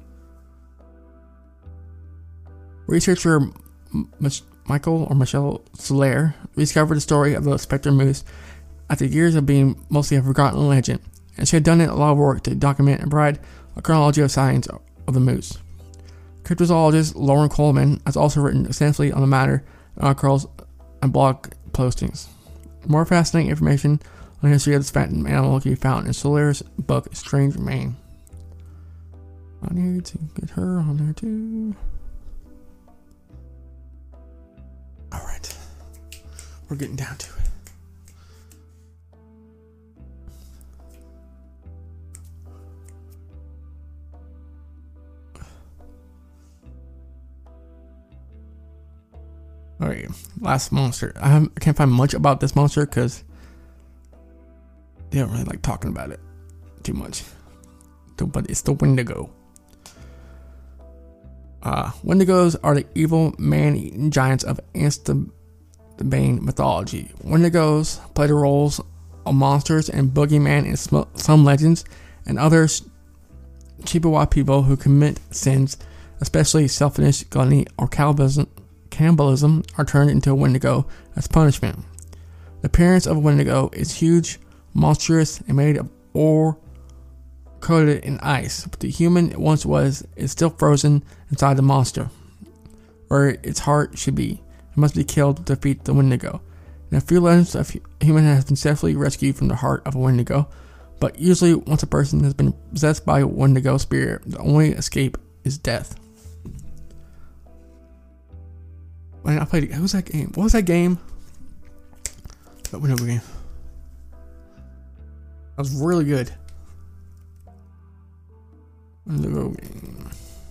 Researcher M- Michael or Michelle Soler discovered the story of the spectre moose after years of being mostly a forgotten legend, and she had done a lot of work to document and provide a chronology of sightings of the moose. Cryptozoologist Lauren Coleman has also written extensively on the matter in articles and blog postings. More fascinating information on the history of this phantom animal can be found in Soler's book Strange Maine. I need to get her on there too. Alright, we're getting down to it. Alright, last monster. I, haven't, I can't find much about this monster because they don't really like talking about it too much. But it's the Wendigo. Uh, Wendigos are the evil man-eating giants of Anstabane mythology. Wendigos play the roles of monsters and boogeyman in sm- some legends, and others Chippewa people who commit sins, especially selfishness, gluttony, or cannibalism. Cannibalism are turned into a Wendigo as punishment. The appearance of a Wendigo is huge, monstrous, and made of ore coated in ice. But the human it once was is still frozen inside the monster, where its heart should be. It must be killed to defeat the Wendigo. In a few legends, a human has been successfully rescued from the heart of a Wendigo, but usually once a person has been possessed by a Wendigo spirit, the only escape is death. Man, I played. What was that game? What was that game? That Wendigo game. That was really good. Wendigo game.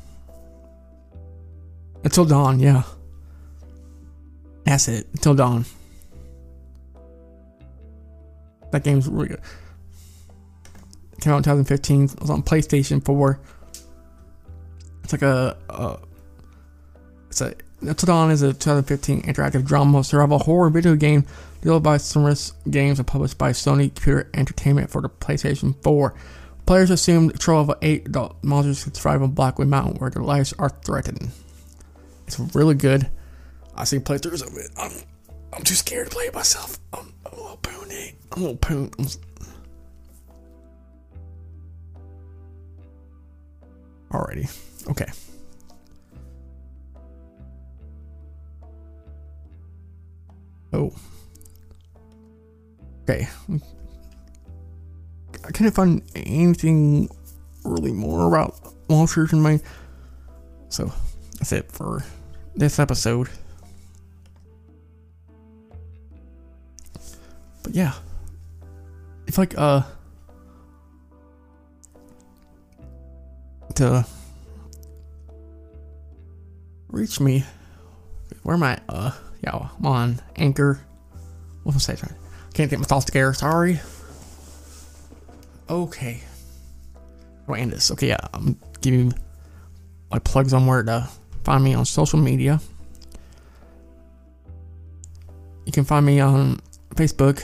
Until Dawn, yeah. That's it. Until Dawn. That game's really good. It came out in twenty fifteen. It was on PlayStation four. It's like a. a it's a. Until Dawn is a twenty fifteen interactive drama survival horror video game developed by Summerus Games and published by Sony Computer Entertainment for the PlayStation four. Players assume control of eight adult monsters can survive on Blackwood Mountain where their lives are threatened. It's really good. I've seen playthroughs of it. I'm, I'm too scared to play it myself. I'm, I'm a little poony. I'm a little poon. I'm, Alrighty. Okay. Oh. Okay. I can't find anything really more about monsters in Maine. So, that's it for this episode. But yeah, it's like uh to reach me. Where am I? Uh, yeah, I'm on Anchor. What was I saying? Can't get my thoughts together. Sorry. Okay. I'll end this. Okay, yeah, I'm giving you my plugs on where to find me on social media. You can find me on Facebook.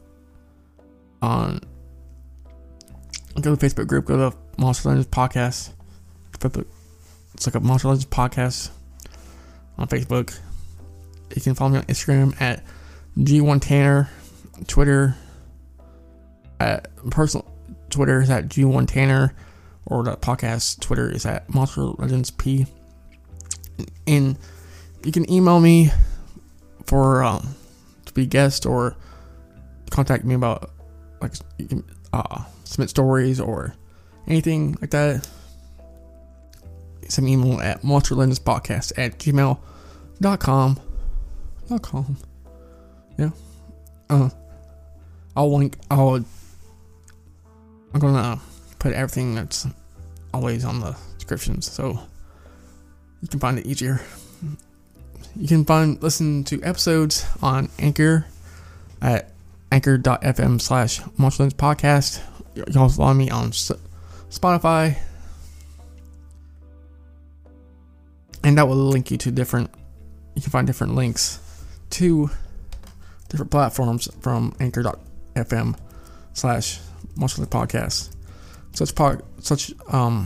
On go to the Facebook group. Go to Monster Legends Podcast. It's like a Monster Legends Podcast on Facebook. You can follow me on Instagram at G one Tanner. Twitter at personal Twitter is at G one Tanner, or the podcast Twitter is at Monster Legends P. And you can email me for um, to be a guest, or contact me about like you can uh, submit stories or anything like that. Send me an email at monster legends podcast at gmail dot com. Dot com. Yeah. Uh, I'll link. I'll. I'm gonna put everything that's always on the descriptions, so you can find it easier. You can find listen to episodes on Anchor at anchor dot f m slash Monster Legends Podcast. You can also follow me on Spotify, and that will link you to different. You can find different links to different platforms from anchor dot f m slash Monster Legends Podcast. Such pod, such um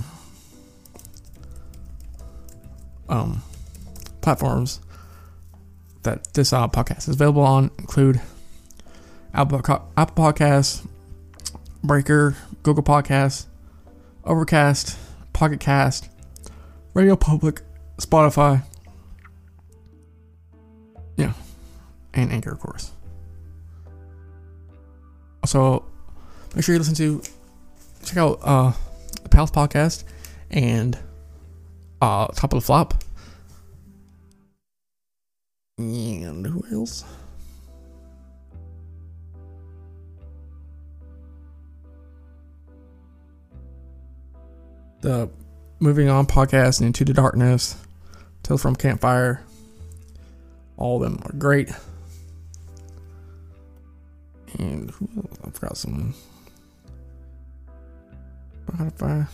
um platforms that this uh, podcast is available on include Apple Apple Podcasts, Breaker, Google Podcasts, Overcast, Pocket Cast, Radio Public, Spotify, yeah, and Anchor, of course. Also, make sure you listen to check out uh, the Pals Podcast and uh, Top of the Flop. And who else? The Moving On Podcast and Into the Darkness, Tales from Campfire. All of them are great. And who else? I forgot someone. Spotify.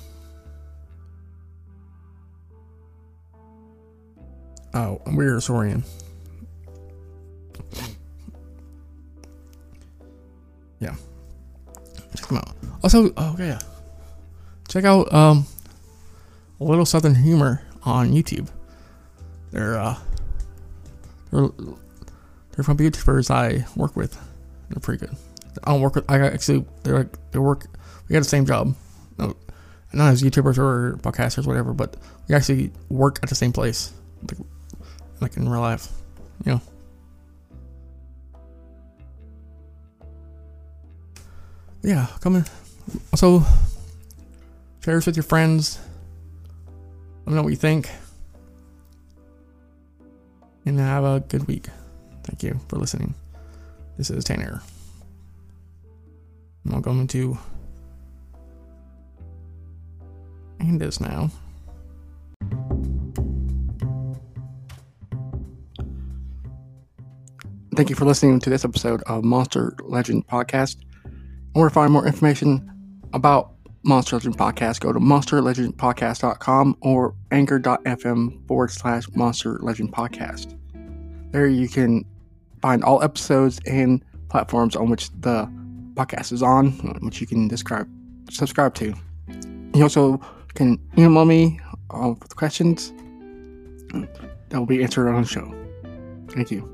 Oh, and Weird Saurian. Yeah. Check them out. Also, oh yeah. Check out um A Little Southern Humor on YouTube. They're uh they're they're from YouTubers I work with. They're pretty good. I don't work with I actually they're like they work we got the same job. No, not as YouTubers or podcasters, whatever, but we actually work at the same place. Like, like in real life. You know. Yeah, come in. Also, share this with your friends. Let me know what you think. And have a good week. Thank you for listening. This is Tanner. I'm going to end this now. Thank you for listening to this episode of Monster Legend Podcast. Or to find more information about Monster Legend Podcast, go to monster legend podcast dot com or anchor dot f m forward slash Monster Legend Podcast. There you can find all episodes and platforms on which the podcast is on, which you can describe, subscribe to. You also can email me uh, with questions that will be answered on the show. Thank you.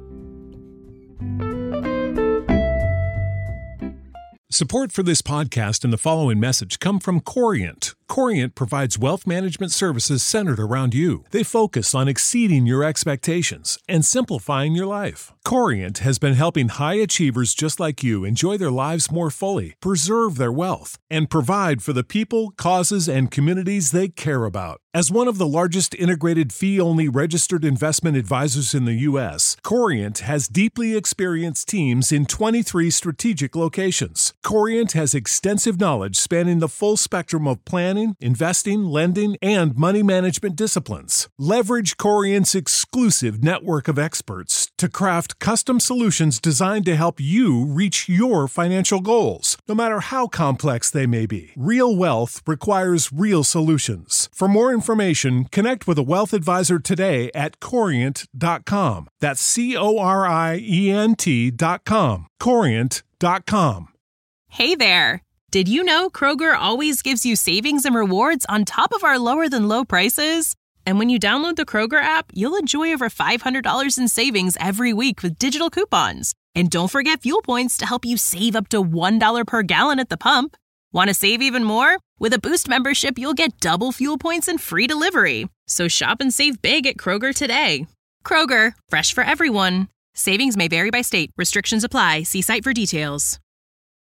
Support for this podcast and the following message come from Corient. Corient provides wealth management services centered around you. They focus on exceeding your expectations and simplifying your life. Corient has been helping high achievers just like you enjoy their lives more fully, preserve their wealth, and provide for the people, causes, and communities they care about. As one of the largest integrated fee-only registered investment advisors in the U S, Corient has deeply experienced teams in twenty-three strategic locations. Corient has extensive knowledge spanning the full spectrum of planning, investing, lending, and money management disciplines. Leverage Corient's exclusive network of experts to craft custom solutions designed to help you reach your financial goals, no matter how complex they may be. Real wealth requires real solutions. For more information, connect with a wealth advisor today at corient dot com. That's C O R I E N T dot com. corient dot com. Hey there! Did you know Kroger always gives you savings and rewards on top of our lower-than-low prices? And when you download the Kroger app, you'll enjoy over five hundred dollars in savings every week with digital coupons. And don't forget fuel points to help you save up to one dollar per gallon at the pump. Want to save even more? With a Boost membership, you'll get double fuel points and free delivery. So shop and save big at Kroger today. Kroger, fresh for everyone. Savings may vary by state. Restrictions apply. See site for details.